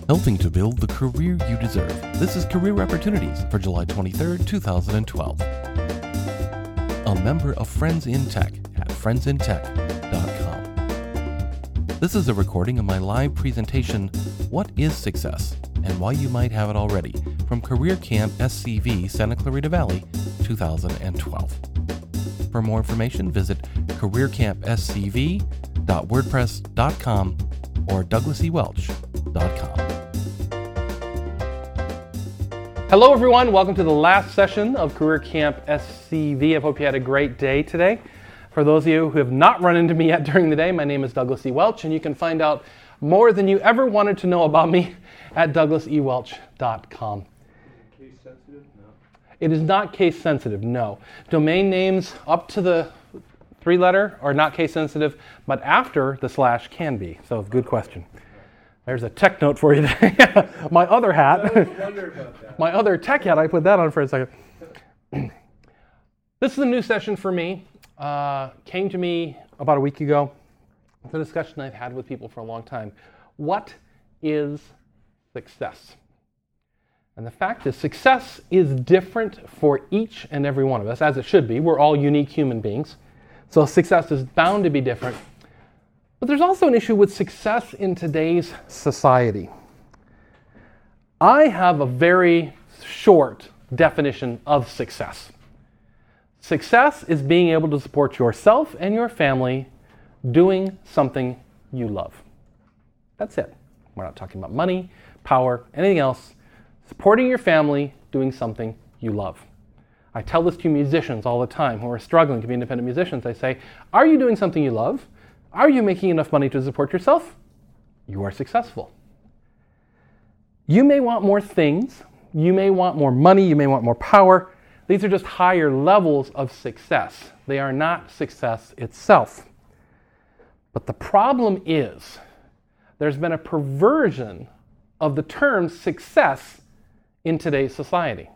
Helping to build the career you deserve. This is Career Opportunities for July 23rd, 2012. A member of Friends in Tech at friendsintech.com. This is a recording of my live presentation, What is Success and Why You Might Have It Already, from Career Camp SCV Santa Clarita Valley 2012. For more information, visit careercampscv.wordpress.com or douglasewelch.com. Hello everyone, welcome to the last session of Career Camp SCV. I hope you had a great day today. For those of you who have not run into me yet during the day, my name is Douglas E. Welch, and you can find out more than you ever wanted to know about me at douglasewelch.com. Case sensitive? No. It is not case sensitive, no. Domain names up to the 3-letter are not case sensitive, but after the slash can be. So good question. There's a tech note for you today. My other hat. I always wonder about that. My other tech hat, I put that on for a second. This is a new session for me. Came to me about a week ago. It's a discussion I've had with people for a long time. What is success? And the fact is, success is different for each and every one of us, as it should be. We're all unique human beings. So success is bound to be different. But there's also an issue with success in today's society. I have a very short definition of success. Success is being able to support yourself and your family doing something you love. That's it. We're not talking about money, power, anything else. Supporting your family doing something you love. I tell this to musicians all the time who are struggling to be independent musicians. I say, are you doing something you love? Are you making enough money to support yourself? You are successful. You may want more things. You may want more money. You may want more power. These are just higher levels of success. They are not success itself. But the problem is there's been a perversion of the term success in today's society.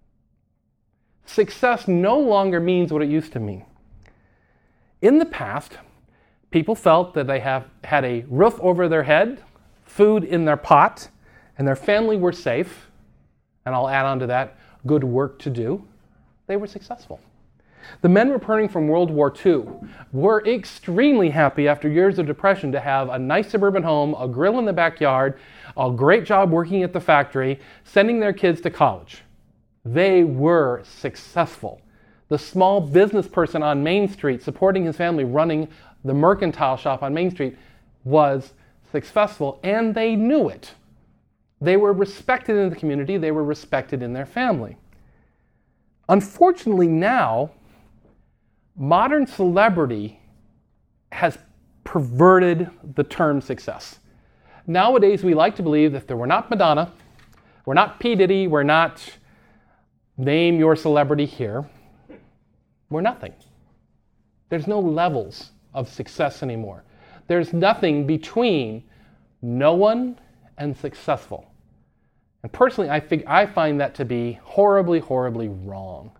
Success no longer means what it used to mean. In the past, people felt that they had a roof over their head, food in their pot, and their family were safe. And I'll add on to that, good work to do. They were successful. The men returning from World War II were extremely happy after years of depression to have a nice suburban home, a grill in the backyard, a great job working at the factory, sending their kids to college. They were successful. The small business person on Main Street supporting his family running the mercantile shop on Main Street was successful, and they knew it. They were respected in the community. They were respected in their family. Unfortunately now, modern celebrity has perverted the term success. Nowadays, we like to believe that if we're not Madonna, we're not P. Diddy, we're not name your celebrity here, we're nothing. There's no levels of success anymore. There's nothing between no one and successful. And personally, I find that to be horribly, horribly wrong.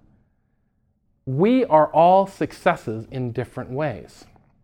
We are all successes in different ways.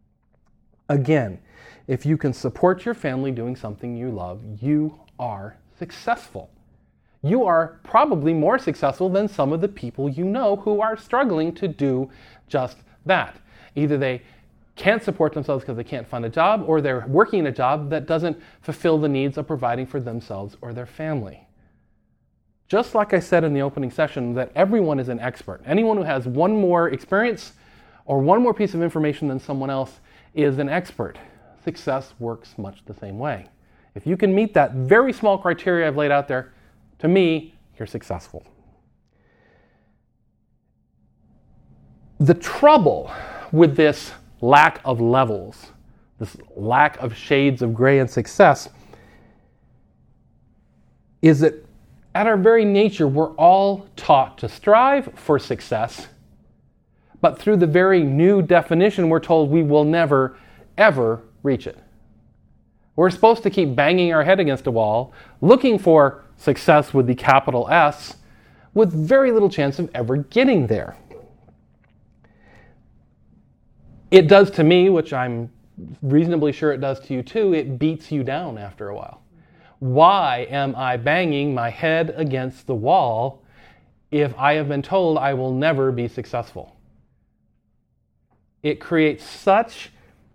Again, if you can support your family doing something you love, you are successful. You are probably more successful than some of the people you know who are struggling to do just that. Either they can't support themselves because they can't find a job, or they're working in a job that doesn't fulfill the needs of providing for themselves or their family. Just like I said in the opening session, that everyone is an expert. Anyone who has one more experience or one more piece of information than someone else is an expert. Success works much the same way. If you can meet that very small criteria I've laid out there, to me, you're successful. The trouble with this lack of levels, this lack of shades of gray in success, is that at our very nature, we're all taught to strive for success, but through the very new definition, we're told we will never, ever reach it. We're supposed to keep banging our head against a wall, looking for success with the capital S, with very little chance of ever getting there. It does to me, which I'm reasonably sure it does to you too, it beats you down after a while. Why am I banging my head against the wall if I have been told I will never be successful? It creates such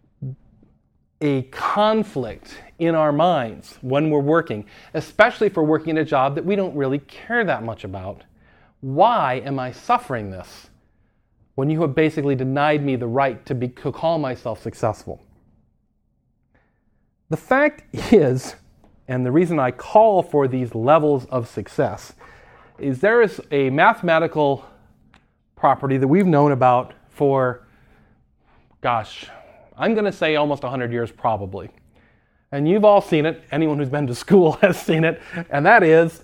a conflict in our minds when we're working, especially if we're working at a job that we don't really care that much about. Why am I suffering this when you have basically denied me the right to call myself successful? The fact is, and the reason I call for these levels of success, is there is a mathematical property that we've known about for, I'm going to say almost 100 years probably. And you've all seen it. Anyone who's been to school has seen it. And that is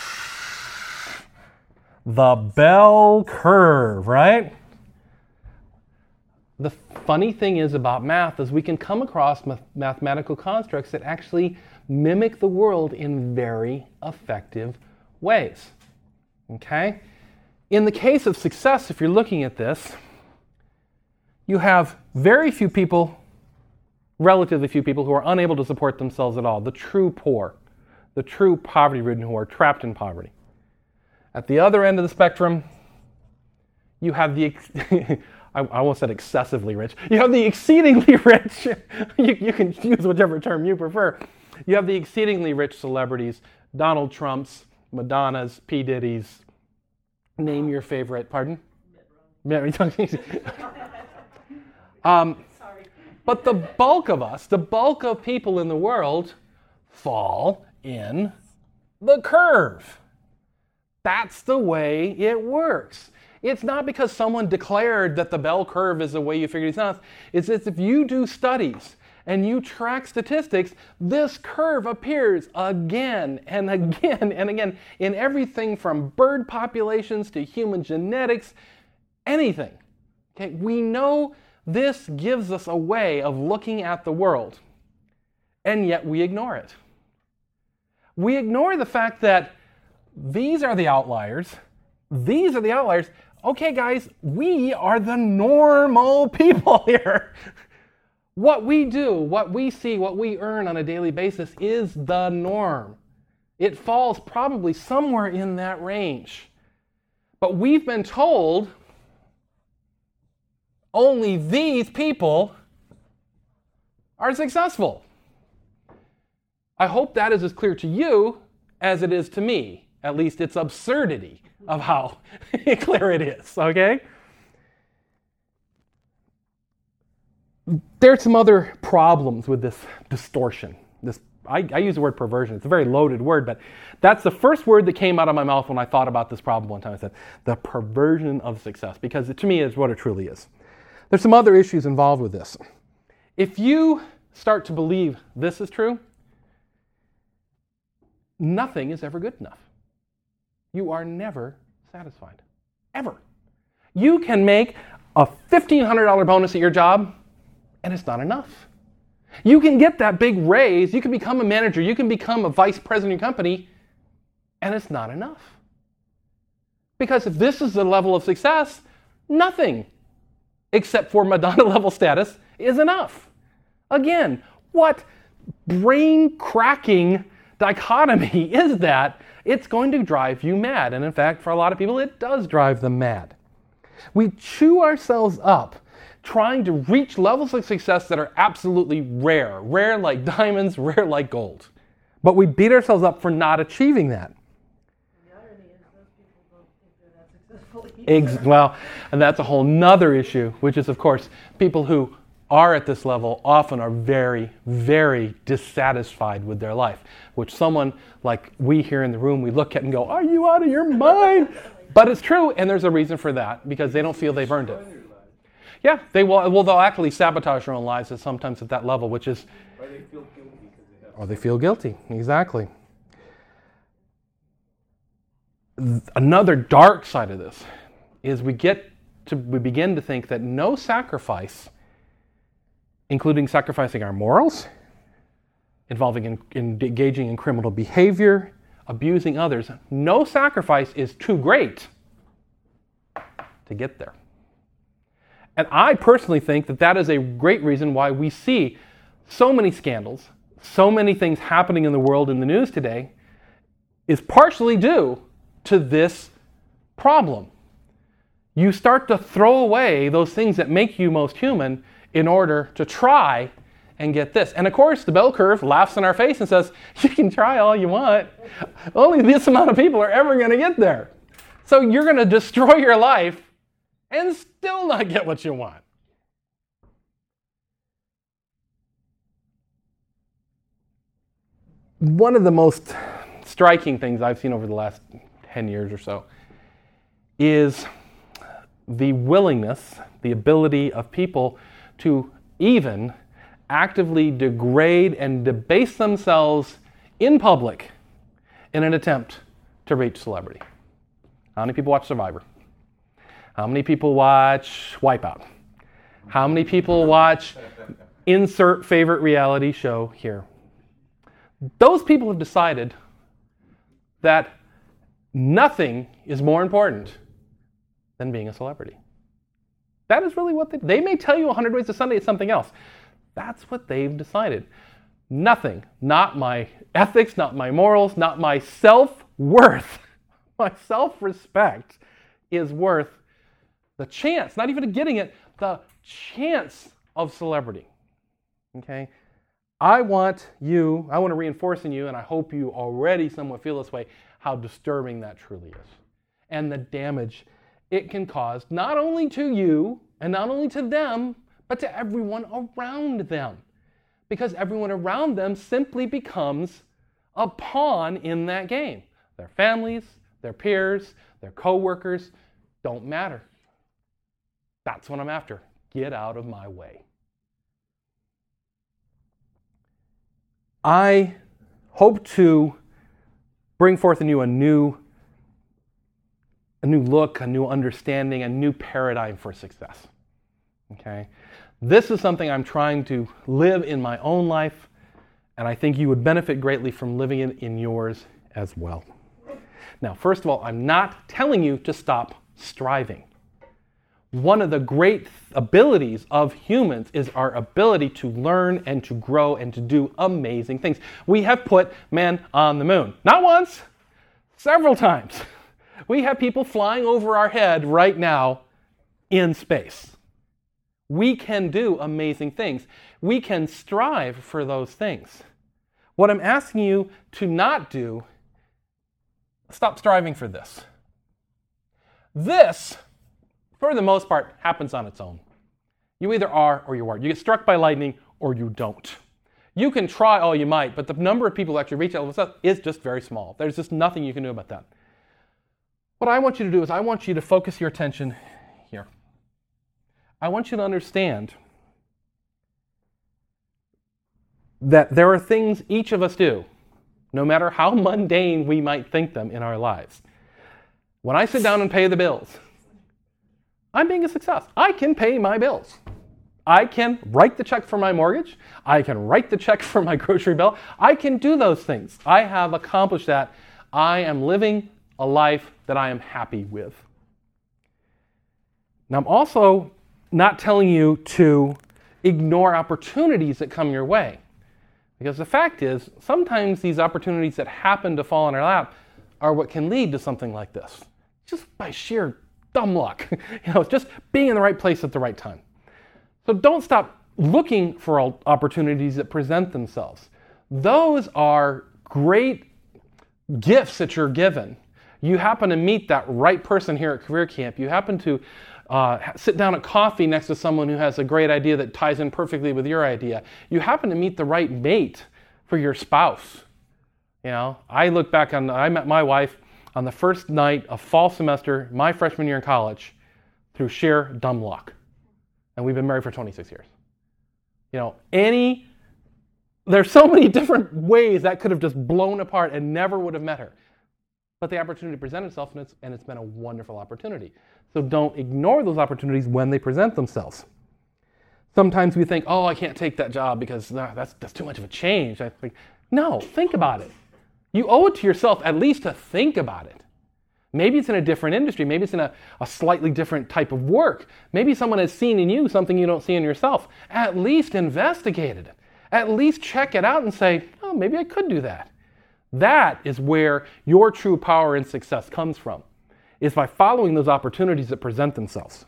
the bell curve, right? The funny thing is about math is we can come across mathematical constructs that actually mimic the world in very effective ways. Okay? In the case of success, if you're looking at this, you have very few people, relatively few people, who are unable to support themselves at all. The true poor, the true poverty-ridden who are trapped in poverty. At the other end of the spectrum, you have the, I almost said excessively rich. You have the exceedingly rich. You can use whichever term you prefer. You have the exceedingly rich celebrities, Donald Trumps, Madonnas, P. Diddy's, name your favorite, pardon? Mitt Romney. But the bulk of us, the bulk of people in the world, fall in the curve. That's the way it works. It's not because someone declared that the bell curve is the way you figure these out. It's as if you do studies and you track statistics, this curve appears again and again and again in everything from bird populations to human genetics, anything. Okay, we know this gives us a way of looking at the world, and yet we ignore it. We ignore the fact that these are the outliers. These are the outliers. Okay, guys, we are the normal people here. What we do, what we see, what we earn on a daily basis is the norm. It falls probably somewhere in that range. But we've been told only these people are successful. I hope that is as clear to you as it is to me. At least it's absurdity of how clear it is, okay? There's some other problems with this distortion. I use the word perversion. It's a very loaded word, but that's the first word that came out of my mouth when I thought about this problem one time. I said, the perversion of success, because to me, it's what it truly is. There's some other issues involved with this. If you start to believe this is true, nothing is ever good enough. You are never satisfied. Ever. You can make a $1,500 bonus at your job, and it's not enough. You can get that big raise, you can become a manager, you can become a vice president of your company, and it's not enough. Because if this is the level of success, nothing except for Madonna level status is enough. Again, what brain-cracking dichotomy is that? It's going to drive you mad. And in fact, for a lot of people, it does drive them mad. We chew ourselves up trying to reach levels of success that are absolutely rare. Rare like diamonds, rare like gold. But we beat ourselves up for not achieving that. The irony is those people don't think they're that successful either. Well, and that's a whole nother issue, which is, of course, people who are at this level often are very, very dissatisfied with their life, which someone like we here in the room, we look at and go, are you out of your mind? But it's true, and there's a reason for that, because they don't feel they've earned it. Yeah, they will. Well, they'll actually sabotage their own lives sometimes at that level, which is... Or they feel guilty because they have... Or they feel guilty, exactly. Another dark side of this is we begin to think that no sacrifice, including sacrificing our morals, involving engaging in criminal behavior, abusing others, no sacrifice is too great to get there. And I personally think that that is a great reason why we see so many scandals, so many things happening in the world in the news today is partially due to this problem. You start to throw away those things that make you most human in order to try and get this. And of course, the bell curve laughs in our face and says, you can try all you want. Only this amount of people are ever going to get there. So you're going to destroy your life and still not get what you want. One of the most striking things I've seen over the last 10 years or so is the willingness, the ability of people to even actively degrade and debase themselves in public in an attempt to reach celebrity. How many people watch Survivor? How many people watch Wipeout? How many people watch insert favorite reality show here? Those people have decided that nothing is more important than being a celebrity. That is really what they may tell you 100 Ways to Sunday it's something else. That's what they've decided. Nothing, not my ethics, not my morals, not my self-worth, my self-respect is worth the chance, not even getting it, the chance of celebrity. Okay? I want to reinforce in you, and I hope you already somewhat feel this way, how disturbing that truly is. And the damage it can cause, not only to you, and not only to them, but to everyone around them. Because everyone around them simply becomes a pawn in that game. Their families, their peers, their co-workers don't matter. That's what I'm after. Get out of my way. I hope to bring forth in you a new look, a new understanding, a new paradigm for success. Okay? This is something I'm trying to live in my own life, and I think you would benefit greatly from living it in yours as well. Now, first of all, I'm not telling you to stop striving. One of the great abilities of humans is our ability to learn and to grow and to do amazing things. We have put man on the moon. Not once, several times. We have people flying over our head right now in space. We can do amazing things. We can strive for those things. What I'm asking you to not do, stop striving for this. This, for the most part, happens on its own. You either are or you aren't. You get struck by lightning or you don't. You can try all you might, but the number of people who actually reach that level of success is just very small. There's just nothing you can do about that. What I want you to do is I want you to focus your attention here. I want you to understand that there are things each of us do, no matter how mundane we might think them in our lives. When I sit down and pay the bills, I'm being a success. I can pay my bills. I can write the check for my mortgage. I can write the check for my grocery bill. I can do those things. I have accomplished that. I am living a life that I am happy with. Now, I'm also not telling you to ignore opportunities that come your way. Because the fact is, sometimes these opportunities that happen to fall in our lap are what can lead to something like this. Just by sheer dumb luck. Just being in the right place at the right time. So don't stop looking for opportunities that present themselves. Those are great gifts that you're given. You happen to meet that right person here at Career Camp. You happen to sit down at coffee next to someone who has a great idea that ties in perfectly with your idea. You happen to meet the right mate for your spouse. I look back on, I met my wife on the first night of fall semester, my freshman year in college, through sheer dumb luck. And we've been married for 26 years. There's so many different ways that could have just blown apart and never would have met her. But the opportunity presented itself, and it's been a wonderful opportunity. So don't ignore those opportunities when they present themselves. Sometimes we think, I can't take that job because that's too much of a change. I think, no, think about it. You owe it to yourself at least to think about it. Maybe it's in a different industry. Maybe it's in a slightly different type of work. Maybe someone has seen in you something you don't see in yourself. At least investigate it. At least check it out and say, oh, maybe I could do that. That is where your true power and success comes from, is by following those opportunities that present themselves.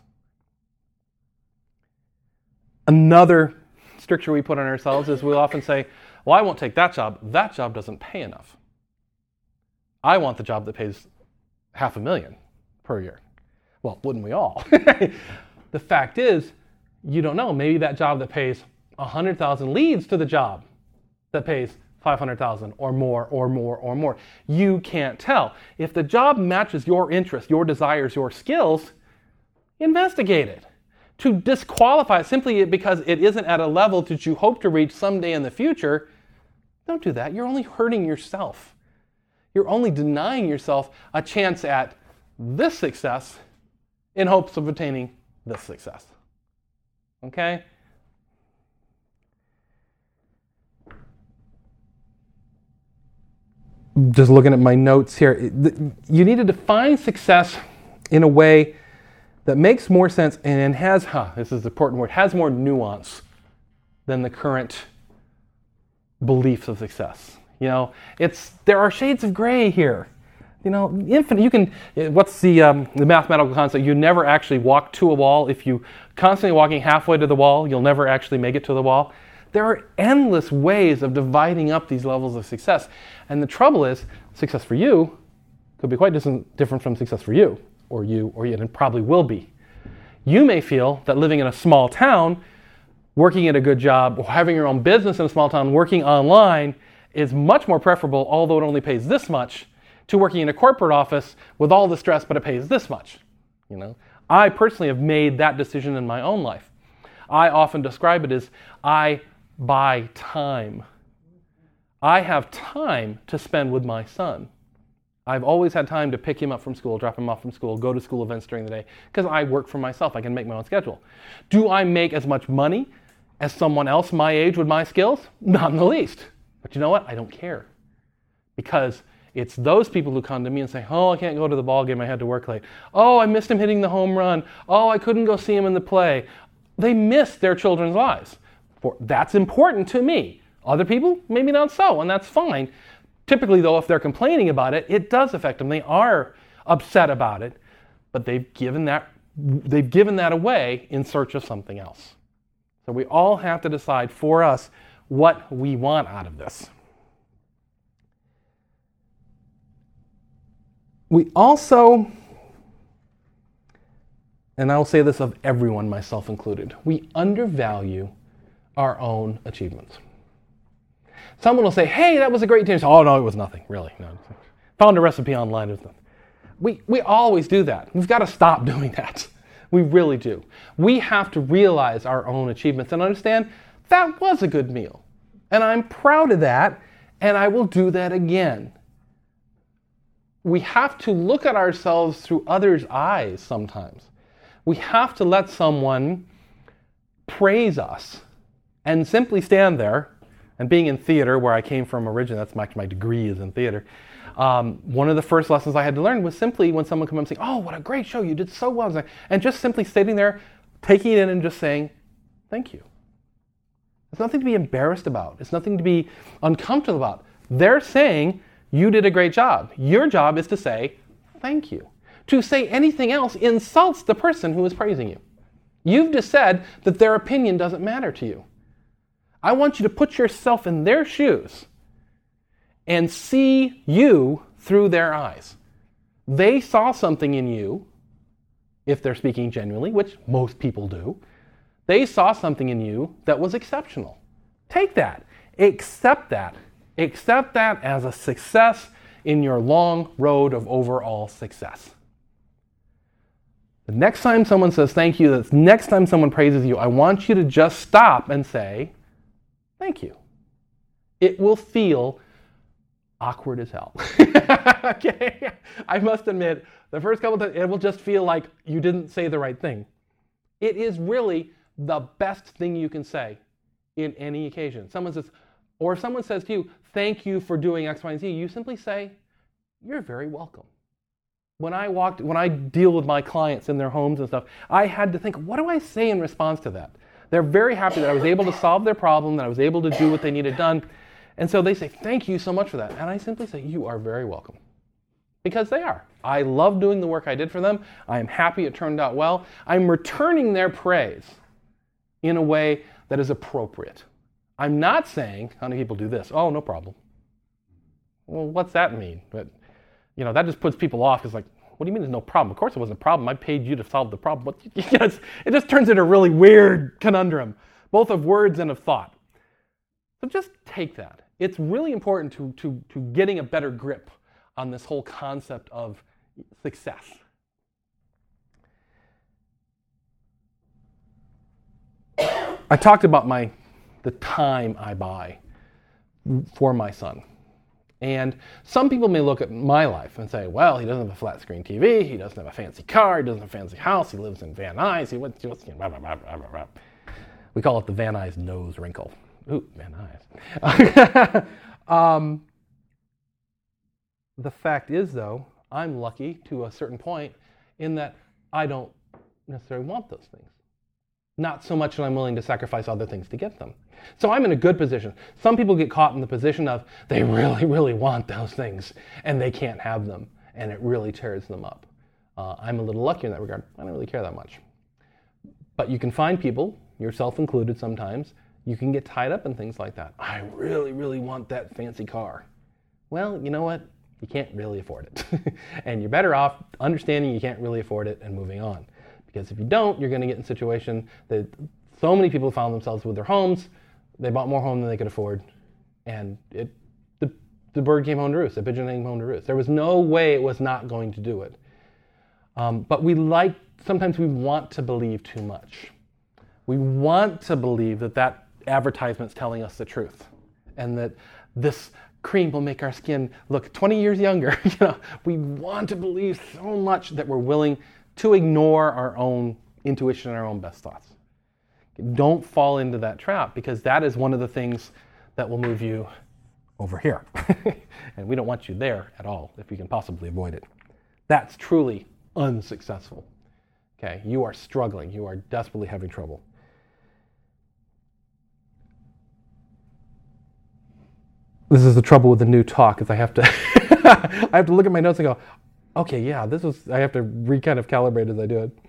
Another stricture we put on ourselves is we'll often say, well, I won't take that job. That job doesn't pay enough. I want the job that pays $500,000 per year. Well, wouldn't we all? The fact is, you don't know. Maybe that job that pays 100,000 leads to the job that pays 500,000 or more or more or more. You can't tell. If the job matches your interests, your desires, your skills, investigate it. To disqualify it simply because it isn't at a level that you hope to reach someday in the future, don't do that. You're only hurting yourself. You're only denying yourself a chance at this success in hopes of attaining this success. Okay? Just looking at my notes here, you need to define success in a way that makes more sense and has, this is the important word, has more nuance than the current beliefs of success. You know, there are shades of gray here. You know, infinite. You can. What's the mathematical concept? You never actually walk to a wall. If you constantly walking halfway to the wall, you'll never actually make it to the wall. There are endless ways of dividing up these levels of success, and the trouble is, success for you could be quite different from success for you, or you, and it probably will be. You may feel that living in a small town, working at a good job, or having your own business in a small town, working online is much more preferable, although it only pays this much, to working in a corporate office with all the stress, but it pays this much. You know, I personally have made that decision in my own life. I often describe it as I buy time. I have time to spend with my son. I've always had time to pick him up from school, drop him off from school, go to school events during the day, because I work for myself. I can make my own schedule. Do I make as much money as someone else my age with my skills? Not in the least. But you know what? I don't care. Because it's those people who come to me and say, oh, I can't go to the ball game, I had to work late. Oh, I missed him hitting the home run. Oh, I couldn't go see him in the play. They miss their children's lives. That's important to me. Other people, maybe not so, and that's fine. Typically, though, if they're complaining about it, it does affect them. They are upset about it, but they've given that away in search of something else. So we all have to decide for us what we want out of this. We also, and I will say this of everyone, myself included, we undervalue our own achievements. Someone will say, hey, that was a great day. Oh, no, it was nothing, really. No. Found a recipe online, it was nothing. We always do that. We've got to stop doing that. We really do. We have to realize our own achievements and understand that was a good meal. And I'm proud of that, and I will do that again. We have to look at ourselves through others' eyes sometimes. We have to let someone praise us and simply stand there. And being in theater, where I came from originally, that's my degree is in theater. One of the first lessons I had to learn was simply when someone came up and saying, oh, what a great show, you did so well. And just simply sitting there, taking it in and just saying, thank you. It's nothing to be embarrassed about. It's nothing to be uncomfortable about. They're saying, you did a great job. Your job is to say, thank you. To say anything else insults the person who is praising you. You've just said that their opinion doesn't matter to you. I want you to put yourself in their shoes and see you through their eyes. They saw something in you, if they're speaking genuinely, which most people do. They saw something in you that was exceptional. Take that. Accept that. Accept that as a success in your long road of overall success. The next time someone says thank you, the next time someone praises you, I want you to just stop and say, thank you. It will feel awkward as hell. Okay? I must admit, the first couple of times, it will just feel like you didn't say the right thing. It is really the best thing you can say in any occasion. Someone says, or if someone says to you, thank you for doing X, Y, and Z, you simply say, you're very welcome. When I deal with my clients in their homes and stuff, I had to think, what do I say in response to that? They're very happy that I was able to solve their problem, that I was able to do what they needed done. And so they say, thank you so much for that. And I simply say, you are very welcome. Because they are. I love doing the work I did for them. I am happy it turned out well. I'm returning their praise in a way that is appropriate. I'm not saying, how many people do this? Oh, no problem. Well, what's that mean? But, that just puts people off. It's like, what do you mean there's no problem? Of course it wasn't a problem. I paid you to solve the problem. It just turns into a really weird conundrum, both of words and of thought. So just take that. It's really important to getting a better grip on this whole concept of success. I talked about the time I buy for my son. And some people may look at my life and say, well, he doesn't have a flat screen TV, he doesn't have a fancy car, he doesn't have a fancy house, he lives in Van Nuys, blah, blah, blah, blah, blah. We call it the Van Nuys nose wrinkle. Ooh, Van Nuys. The fact is, though, I'm lucky to a certain point in that I don't necessarily want those things. Not so much that I'm willing to sacrifice other things to get them. So I'm in a good position. Some people get caught in the position of they really, really want those things and they can't have them, and it really tears them up. I'm a little lucky in that regard. I don't really care that much. But you can find people, yourself included sometimes, you can get tied up in things like that. I really, really want that fancy car. Well, you know what? You can't really afford it. And you're better off understanding you can't really afford it and moving on. Because if you don't, you're going to get in a situation that so many people found themselves with their homes, they bought more home than they could afford, and the bird came home to roost, the pigeon came home to roost. There was no way it was not going to do it. But sometimes we want to believe too much. We want to believe that advertisement's telling us the truth, and that this cream will make our skin look 20 years younger. We want to believe so much that we're willing to ignore our own intuition and our own best thoughts. Don't fall into that trap, because that is one of the things that will move you over here. And we don't want you there at all if you can possibly avoid it. That's truly unsuccessful. Okay, you are struggling. You are desperately having trouble. This is the trouble with the new talk, is I have to I have to look at my notes and go, okay, yeah, I have to kind of calibrate as I do it.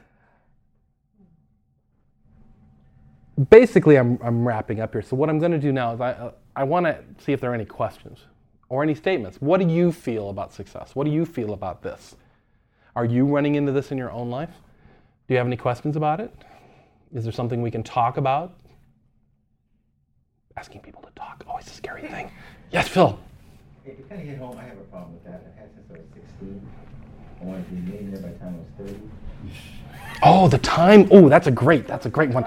Basically, I'm wrapping up here. So what I'm going to do now is I want to see if there are any questions or any statements. What do you feel about success? What do you feel about this? Are you running into this in your own life? Do you have any questions about it? Is there something we can talk about? Asking people to talk, always a scary thing. Yes, Phil. Hey, to kind of hit home, I have a problem with that. I had since I was 16. I wanted to be a millionaire by the time I was 30. Oh, the time. Oh, that's a great one.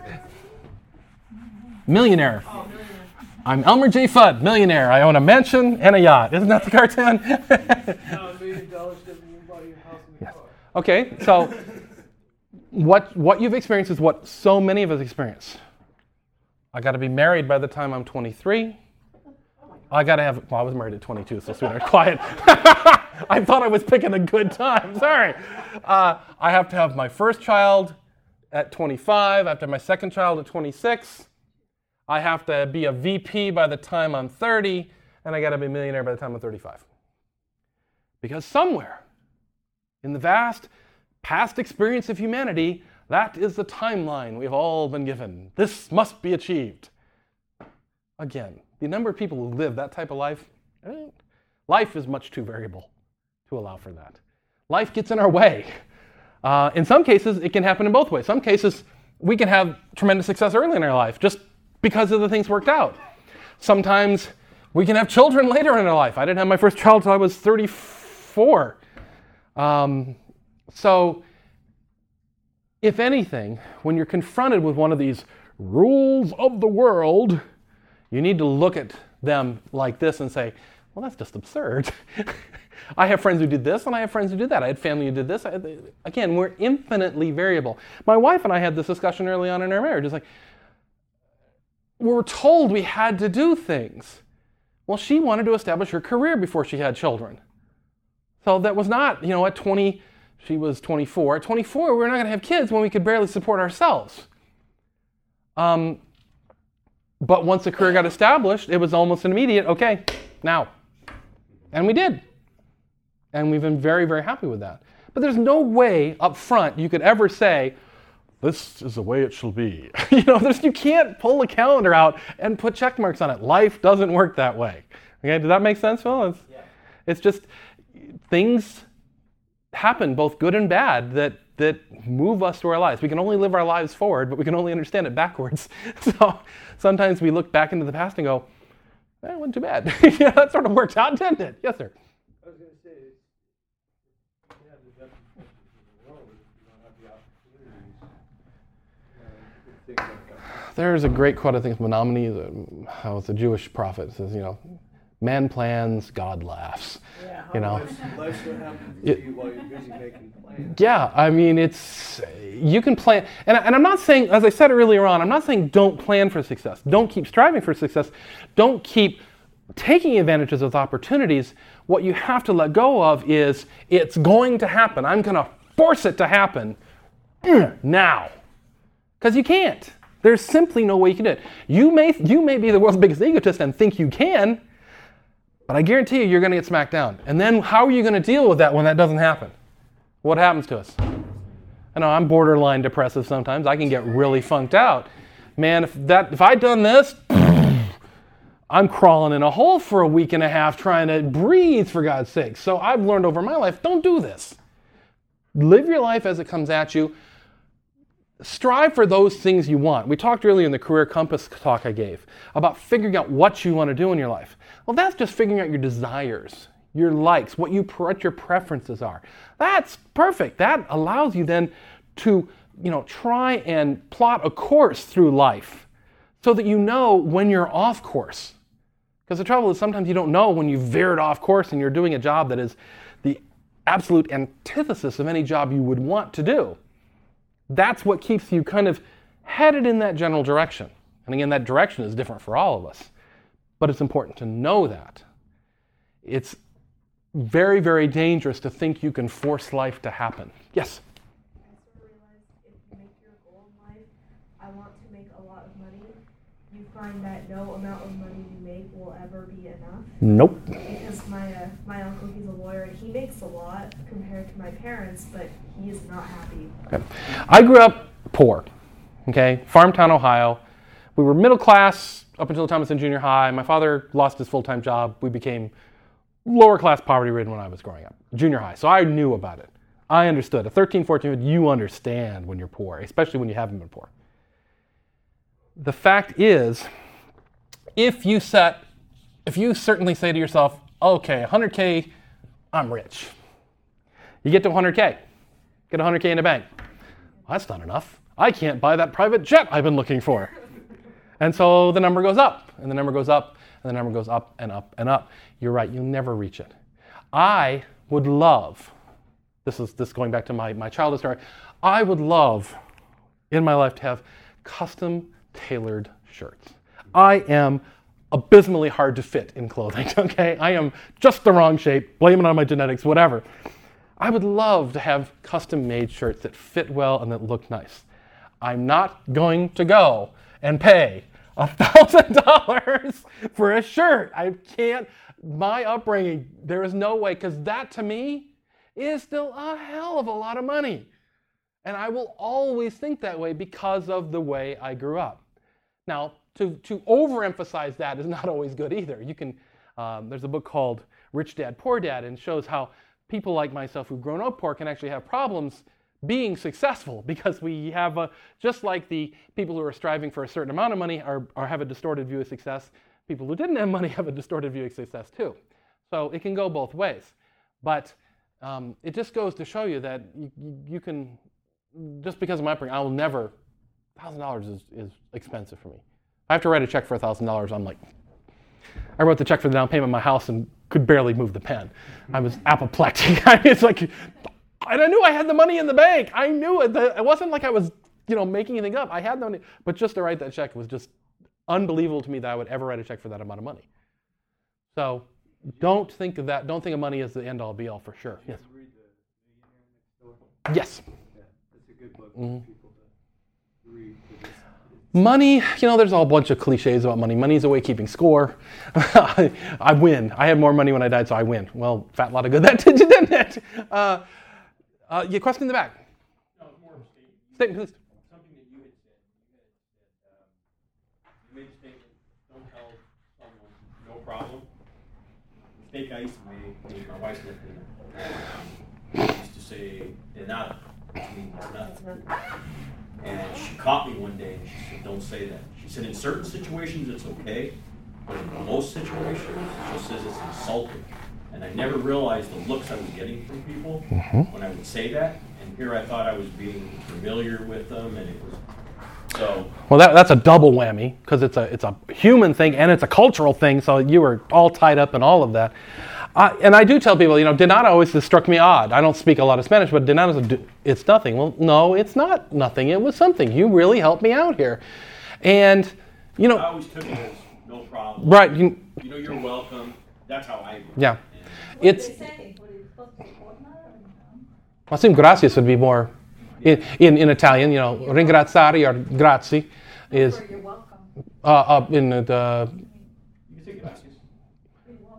Millionaire. I'm Elmer J. Fudd, millionaire. I own a mansion and a yacht. Isn't that the cartoon? Now $1 million doesn't mean buy your house and your car. Okay, so what you've experienced is what so many of us experience. I got to be married by the time I'm 23. I got to have, I was married at 22, so sweetheart, quiet. I thought I was picking a good time, sorry. I have to have my first child at 25, I have to have my second child at 26. I have to be a VP by the time I'm 30, and I got to be a millionaire by the time I'm 35. Because somewhere in the vast past experience of humanity, that is the timeline we've all been given. This must be achieved. Again, the number of people who live that type of life, life is much too variable to allow for that. Life gets in our way. In some cases, it can happen in both ways. Some cases, we can have tremendous success early in our life just because of the things worked out. Sometimes we can have children later in our life. I didn't have my first child until I was 34. So, if anything, when you're confronted with one of these rules of the world, you need to look at them like this and say, well, that's just absurd. I have friends who did this, and I have friends who did that. I had family who did this. Again, we're infinitely variable. My wife and I had this discussion early on in our marriage. It's like, we were told we had to do things. Well, she wanted to establish her career before she had children. So that was not, at 20, she was 24. At 24, we were not going to have kids when we could barely support ourselves. But once the career got established, it was almost an immediate, okay, now. And we did. And we've been very, very happy with that. But there's no way up front you could ever say, this is the way it shall be. You can't pull a calendar out and put check marks on it. Life doesn't work that way. Okay, does that make sense, Phil? It's just things happen, both good and bad, that move us through our lives. We can only live our lives forward, but we can only understand it backwards. So sometimes we look back into the past and go, it wasn't too bad. That sort of worked out, didn't it? Yes, sir. I was going to say, you have the difficulties in the world, you don't have the opportunities. Things like that. There's a great quote, I think, from Menominee, how it's a Jewish prophet. It says, man plans, God laughs. Yeah, life's what happens to you while you're busy making plans. Yeah, I mean, you can plan, and I'm not saying, as I said earlier on, I'm not saying don't plan for success. Don't keep striving for success. Don't keep taking advantages of opportunities. What you have to let go of is, it's going to happen. I'm going to force it to happen now. Because you can't. There's simply no way you can do it. You may be the world's biggest egotist and think you can, but I guarantee you're going to get smacked down. And then how are you going to deal with that when that doesn't happen? What happens to us? I know I'm borderline depressive sometimes. I can get really funked out. Man, if I'd done this, I'm crawling in a hole for a week and a half trying to breathe, for God's sake. So I've learned over my life, don't do this. Live your life as it comes at you. Strive for those things you want. We talked earlier in the Career Compass talk I gave about figuring out what you want to do in your life. Well, that's just figuring out your desires, your likes, what your preferences are. That's perfect. That allows you then to, try and plot a course through life so that you know when you're off course. Because the trouble is sometimes you don't know when you've veered off course and you're doing a job that is the absolute antithesis of any job you would want to do. That's what keeps you kind of headed in that general direction. And again, that direction is different for all of us. But it's important to know that. It's very, very dangerous to think you can force life to happen. Yes? I sort of realized if you make your goal in life, I want to make a lot of money, you find that no amount of money you make will ever be enough. Nope. Because my uncle, he's a lawyer, and he makes a lot compared to my parents, but he is not happy. Okay. I grew up poor, okay? Farm town, Ohio. We were middle class up until the time I was in junior high. My father lost his full-time job. We became lower class poverty-ridden when I was growing up, junior high. So I knew about it. I understood. At 13, 14, you understand when you're poor, especially when you haven't been poor. The fact is, if you certainly say to yourself, okay, 100K, I'm rich. You get to 100K, get 100K in the bank. Well, that's not enough. I can't buy that private jet I've been looking for. And so the number goes up, and the number goes up, and the number goes up and up and up. You're right, you'll never reach it. I would love, this going back to my childhood story, I would love in my life to have custom tailored shirts. I am abysmally hard to fit in clothing, okay? I am just the wrong shape, blame it on my genetics, whatever. I would love to have custom made shirts that fit well and that look nice. I'm not going to go and pay $1,000 for a shirt. I can't, my upbringing, there is no way, because that to me is still a hell of a lot of money. And I will always think that way because of the way I grew up. Now, to overemphasize that is not always good either. You can, there's a book called Rich Dad, Poor Dad, and shows how people like myself who've grown up poor can actually have problems being successful because we have, just like the people who are striving for a certain amount of money are have a distorted view of success, people who didn't have money have a distorted view of success too. So it can go both ways. But it just goes to show you that you can, just because of my upbringing, I will never, $1,000 is expensive for me. I have to write a check for $1,000. I'm like, I wrote the check for the down payment of my house and could barely move the pen. I was apoplectic. It's like, and I knew I had the money in the bank. I knew it. It wasn't like I was, making anything up. I had the money, but just to write that check was just unbelievable to me that I would ever write a check for that amount of money. So don't think of that. Don't think of money as the end-all, be-all for sure. Yes. Read the Millionaire Next Door? Yes. Yeah, it's a good book for people to read. Money, there's a whole bunch of cliches about money. Money's a way of keeping score. I win. I had more money when I died, so I win. Well, fat lot of good that did you, didn't it? Your question in the back. No, it's more of a statement. Statement, please. Something that you had said. You made a statement, don't tell someone, no problem. The mistake I used to make, my wife's lived in it. I used to say, de nada, which means nothing. And she caught me one day and she said, don't say that. She said, in certain situations it's okay, but in most situations, she says it's insulting. And I never realized the looks I was getting from people when I would say that. And here I thought I was being familiar with them, and it was so. Well, that's a double whammy, because it's a human thing and it's a cultural thing, so you were all tied up in all of that. And I do tell people, de nada always has struck me odd. I don't speak a lot of Spanish, but de nada, it's nothing. Well, no, it's not nothing. It was something. You really helped me out here. And, I always took it as no problem. Right. You're welcome. That's how I do it. Yeah. What It's, did they say? What are you supposed to say? Fortnite or no? I assume gracias would be more, in Italian, ringraziare or grazie is, Or you're welcome. in the, You can say gracias. You're welcome.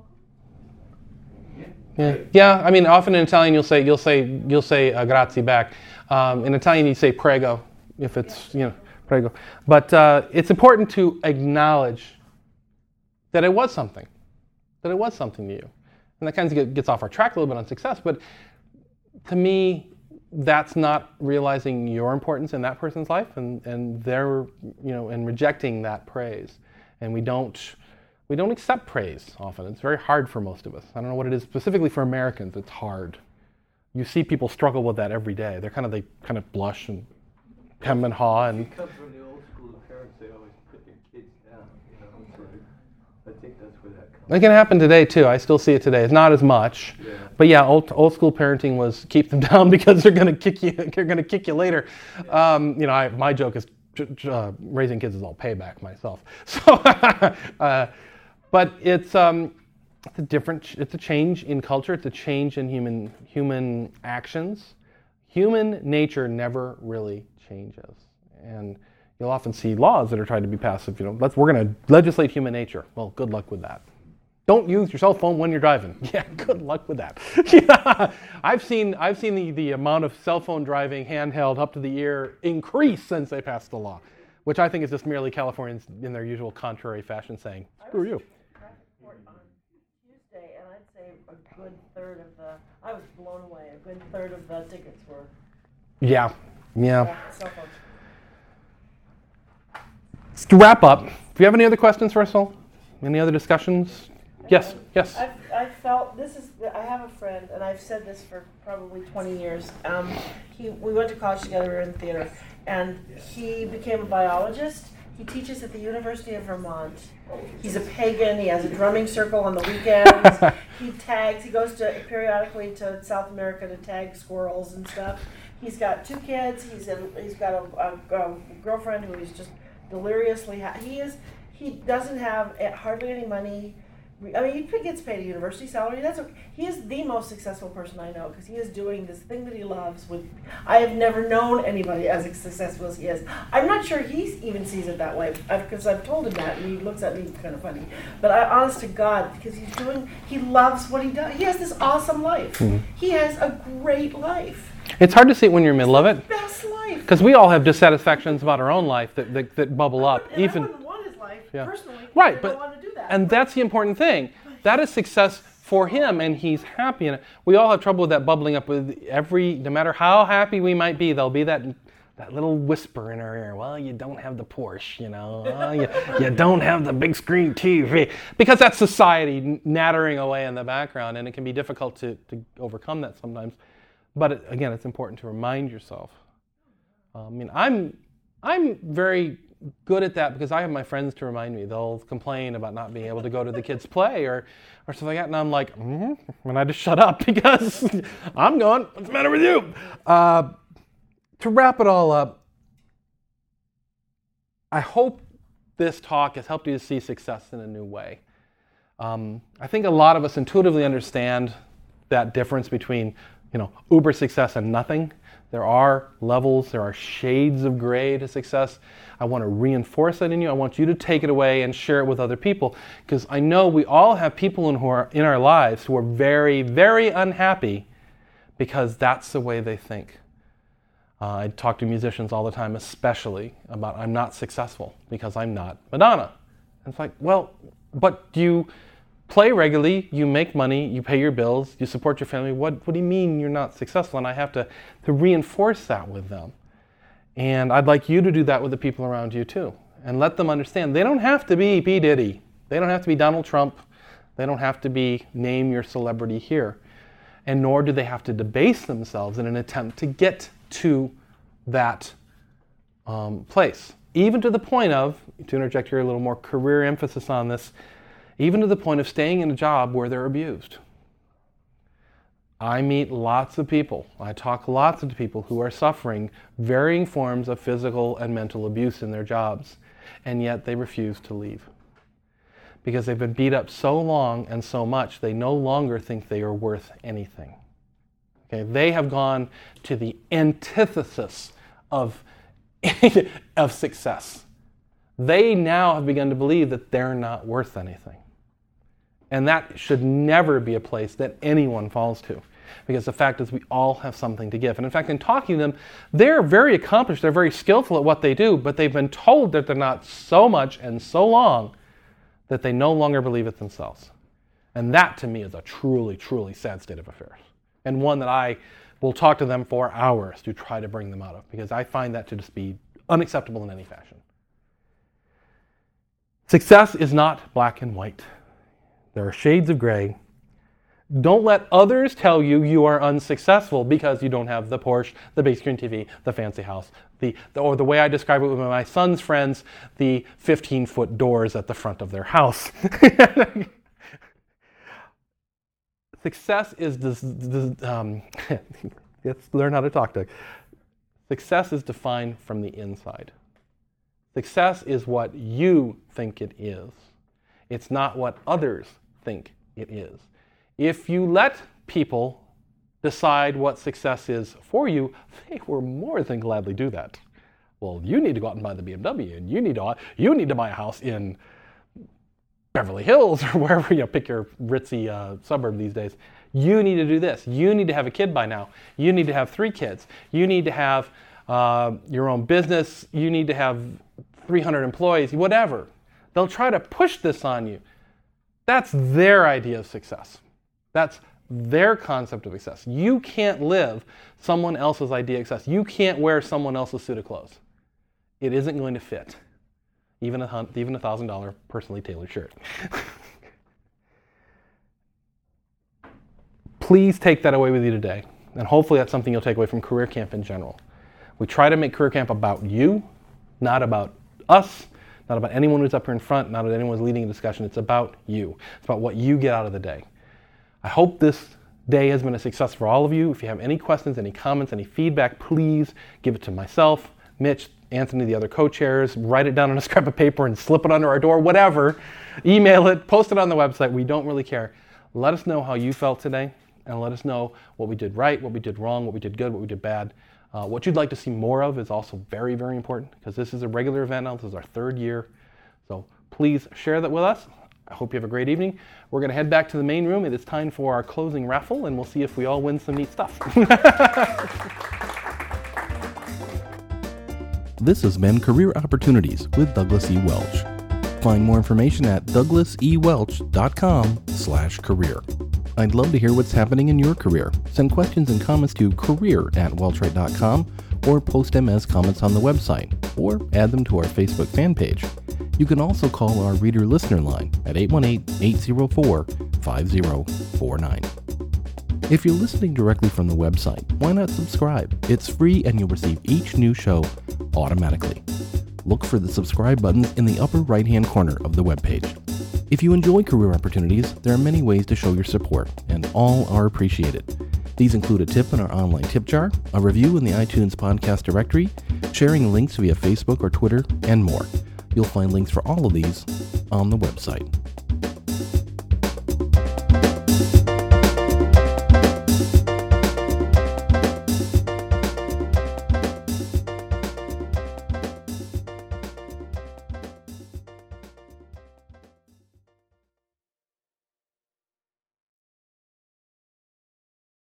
yeah. I mean, often in Italian you'll say grazie back. In Italian you say prego, if it's, prego. But it's important to acknowledge that it was something. That it was something to you. And that kind of gets off our track a little bit on success, but to me, that's not realizing your importance in that person's life and their, and rejecting that praise. And we don't accept praise often. It's very hard for most of us. I don't know what it is specifically for Americans. It's hard. You see people struggle with that every day. They kind of blush and hem and haw and. It comes from the old school parents. They always put their kids down. So I think that's where that comes. It can happen today too. I still see it today. It's not as much, but yeah, old school parenting was keep them down because they're going to kick you. They're going to kick you later. My joke is raising kids is all payback myself. So, but it's a change in culture. It's a change in human actions. Human nature never really changes, and you'll often see laws that are trying to be passed. We're going to legislate human nature. Well, good luck with that. Don't use your cell phone when you're driving. Yeah, good luck with that. Yeah. I've seen the amount of cell phone driving handheld up to the ear increase since they passed the law, which I think is just merely Californians in their usual contrary fashion saying, screw you. On Tuesday, and I'd say a good third of I was blown away. A good third of the tickets were Yeah. cell phones. To wrap up, do you have any other questions for us all? Any other discussions? Yes. I felt I have a friend, and I've said this for probably 20 years. We went to college together, we were in theater, and he became a biologist. He teaches at the University of Vermont. He's a pagan. He has a drumming circle on the weekends. He goes periodically to South America to tag squirrels and stuff. He's got 2 kids. He's got a girlfriend who he's just deliriously he doesn't have hardly any money. I mean, he gets paid a university salary. He is the most successful person I know because he is doing this thing that he loves. I have never known anybody as successful as he is. I'm not sure he even sees it that way because I've told him that and he looks at me kind of funny. But honest to God, because he loves what he does. He has this awesome life. Mm-hmm. He has a great life. It's hard to see it when you're in the middle of it. Best life. Because we all have dissatisfactions about our own life that bubble up. I wouldn't want his life personally. Right, I don't want to do that. And that's the important thing. That is success for him, and he's happy in it. We all have trouble with that bubbling up with no matter how happy we might be, there'll be that little whisper in our ear. Well, you don't have the Porsche, you don't have the big screen TV. Because that's society nattering away in the background, and it can be difficult to overcome that sometimes. But again, it's important to remind yourself. I'm very good at that because I have my friends to remind me. They'll complain about not being able to go to the kids' play or something like that, and I'm like, and I just shut up because I'm going, what's the matter with you? To wrap it all up, I hope this talk has helped you to see success in a new way. I think a lot of us intuitively understand that difference between uber success and nothing. There are levels, there are shades of gray to success. I want to reinforce that in you. I want you to take it away and share it with other people, because I know we all have people who are in our lives who are very, very unhappy because that's the way they think. I talk to musicians all the time, especially about I'm not successful because I'm not Madonna. And it's like, well, but you play regularly, you make money, you pay your bills, you support your family. What do you mean you're not successful? And I have to reinforce that with them. And I'd like you to do that with the people around you too. And let them understand they don't have to be P. Diddy. They don't have to be Donald Trump. They don't have to be name your celebrity here. And nor do they have to debase themselves in an attempt to get to that place. Even to the point of, to interject here a little more career emphasis on this, even to the point of staying in a job where they're abused. I meet lots of people, I talk lots to people who are suffering varying forms of physical and mental abuse in their jobs, and yet they refuse to leave. Because they've been beat up so long and so much, they no longer think they are worth anything. Okay, they have gone to the antithesis of success. They now have begun to believe that they're not worth anything. And that should never be a place that anyone falls to. Because the fact is we all have something to give. And in fact, in talking to them, they're very accomplished, they're very skillful at what they do, but they've been told that they're not so much and so long that they no longer believe it themselves. And that to me is a truly, truly sad state of affairs. And one that I will talk to them for hours to try to bring them out of, because I find that to just be unacceptable in any fashion. Success is not black and white. There are shades of gray. Don't let others tell you you are unsuccessful because you don't have the Porsche, the big screen TV, the fancy house, or the way I describe it with my son's friends, the 15-foot doors at the front of their house. Success is let's learn how to talk, Doug. Success is defined from the inside. Success is what you think it is. It's not what others think it is. If you let people decide what success is for you, they will more than gladly do that. Well, you need to go out and buy the BMW, and you need to buy a house in Beverly Hills or wherever, pick your ritzy suburb these days. You need to do this. You need to have a kid by now. You need to have 3 kids. You need to have your own business. You need to have 300 employees, whatever. They'll try to push this on you. That's their idea of success. That's their concept of success. You can't live someone else's idea of success. You can't wear someone else's suit of clothes. It isn't going to fit. Even a $1,000 personally tailored shirt. Please take that away with you today. And hopefully that's something you'll take away from Career Camp in general. We try to make Career Camp about you, not about us, not about anyone who's up here in front, not about anyone who's leading a discussion. It's about you. It's about what you get out of the day. I hope this day has been a success for all of you. If you have any questions, any comments, any feedback, please give it to myself, Mitch, Anthony, the other co-chairs. Write it down on a scrap of paper and slip it under our door, whatever. Email it, post it on the website. We don't really care. Let us know how you felt today, and let us know what we did right, what we did wrong, what we did good, what we did bad. What you'd like to see more of is also very, very important, because this is a regular event now. This is our 3rd year. So please share that with us. I hope you have a great evening. We're going to head back to the main room. It is time for our closing raffle, and we'll see if we all win some neat stuff. This has been Career Opportunities with Douglas E. Welch. Find more information at douglasewelch.com/career. I'd love to hear what's happening in your career. Send questions and comments to career@welchwright.com or post them as comments on the website, or add them to our Facebook fan page. You can also call our reader-listener line at 818-804-5049. If you're listening directly from the website, why not subscribe? It's free and you'll receive each new show automatically. Look for the subscribe buttons in the upper right-hand corner of the webpage. If you enjoy Career Opportunities, there are many ways to show your support, and all are appreciated. These include a tip in our online tip jar, a review in the iTunes podcast directory, sharing links via Facebook or Twitter, and more. You'll find links for all of these on the website.